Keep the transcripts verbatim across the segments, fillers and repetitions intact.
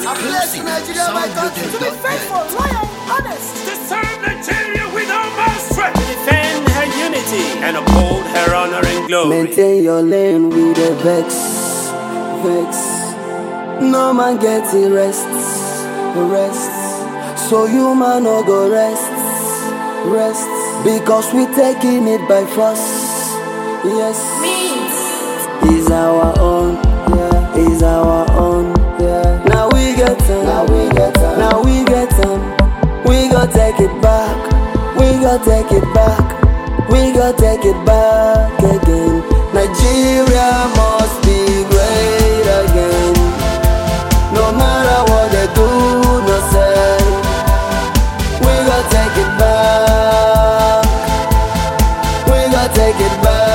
I bless Nigeria, my country. To be faithful, loyal, honest. To serve Nigeria with all my strength. To defend her unity and uphold her honor and glory. Maintain your lane with a vex, vex. No man gets a rest, rest. So you man no go rest, rest. Because we taking it by force. Yes, Means is our own, yeah, is our own, yeah. Now we get them, now we get them, now we get them. We go take it back, we go take it back, we go take it back again. Nigeria must be great again. No matter what they do, no say, we go take it back, we go take it back.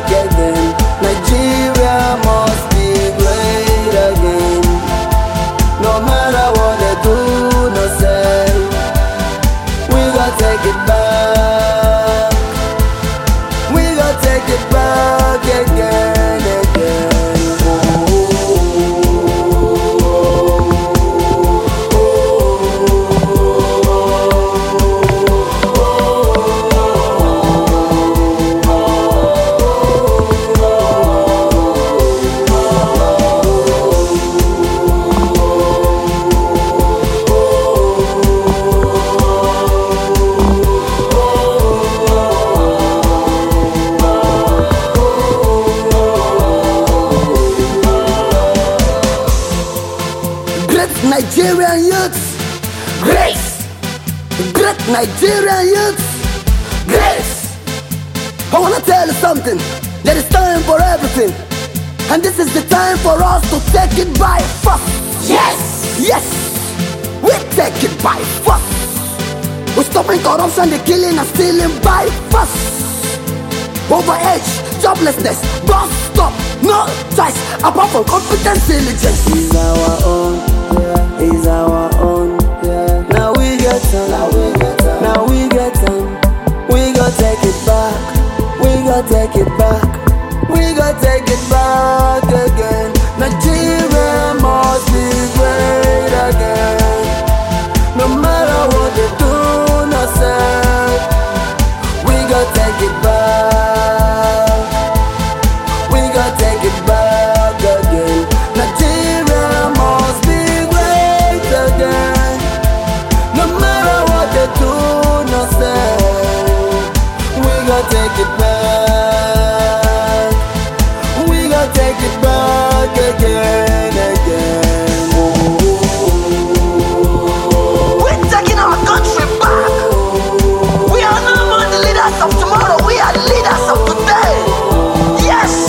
Nigeria must be great again. No matter what they do, no say, we gon' take it back. We gon' take it back again, again. Nigerian youths, grace. Great Nigerian youths, grace. I wanna tell you something. There is time for everything, and this is the time for us to take it by force. Yes, yes, we take it by force. We're stopping corruption, the killing and stealing by force. Overage, joblessness, bus stop, no choice apart from competence, diligence. Is our own, yeah, is our own, yeah. Now we get them, now we get them, now we get them. We go take it back, we go take it back, we go take it back again. Nigeria must be great again. No matter what they do, no say, we go take it back. Take it back again. Nigeria must be great again. No matter what they do, no say, we gon' take it back. We gon' take it back again, again. we're taking our country back. We are no more the leaders of tomorrow. We are leaders of today. Yes.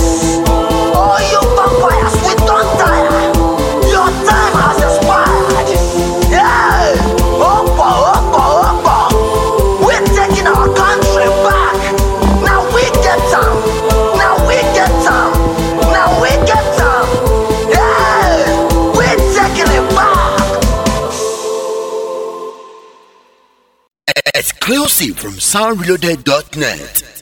Exclusive from sound reloaded dot net.